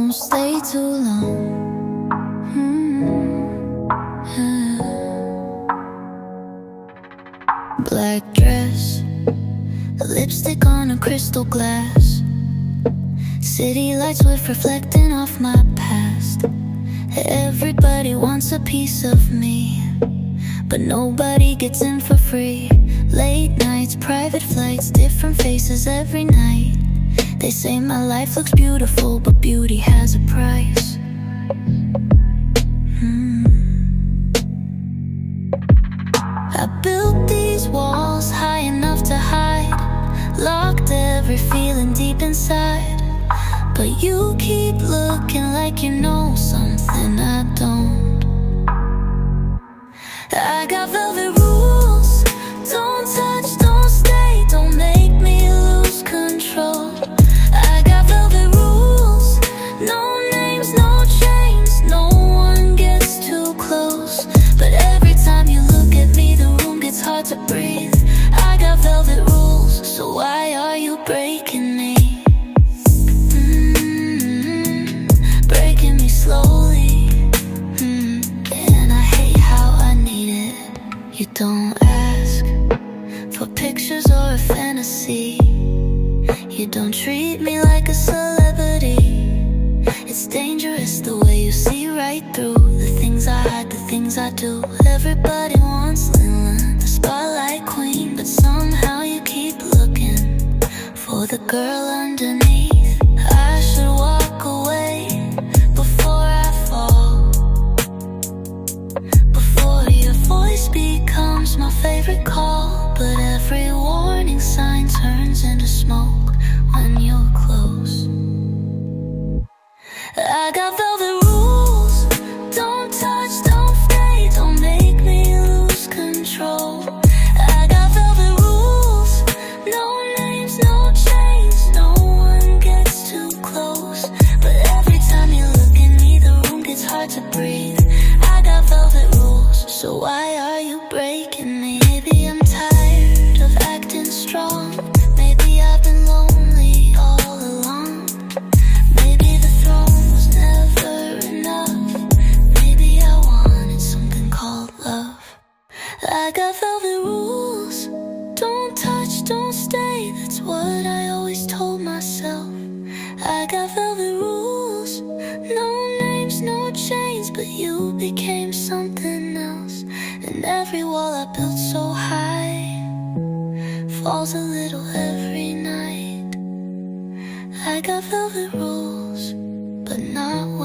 don't stay too long. Black dress, lipstick on a crystal glass. City lights with reflecting off my past. Everybody wants a piece of me, but nobody gets in for free. Late nights, private flights, different faces every night. They say my life looks beautiful, but beauty has a price. I built these walls high enough to hide, locked every feeling deep inside. But you keep looking like you know something I don't. I got velvet rules. Don't touch, don't stay, don't make me lose control. I got velvet rules. No names, no chains, no one gets too close. But every time you look at me, the room gets hard to breathe. I got velvet rules, so why are you breaking me? Breaking me slowly. And I hate how I need it. You don't ask for pictures or a fantasy. You don't treat me like a celebrity. It's dangerous the way you see right through the things I hide, the things I do. Everybody wants Lillian, the spotlight queen, but somehow you keep looking for the girl underneath. I should walk away before I fall, before your voice becomes my favorite call. But every warning sign turns into smoke when you're close. I got velvet rules. Don't touch, don't stay, don't make me lose control. I got velvet rules. No names, no chains, no one gets too close. But every time you look at me, the room gets hard to breathe. I got velvet rules, so why are you breaking me? Maybe I'm tired of acting strong. Maybe I've been lonely all along. Maybe the throne was never enough. Maybe I wanted something called love. I got velvet rules. Don't touch, don't stay, that's what I always told myself. I got velvet rules. No names, no chains, but you became something else. And every wall I built so high falls a little every night. I got velvet rules, but not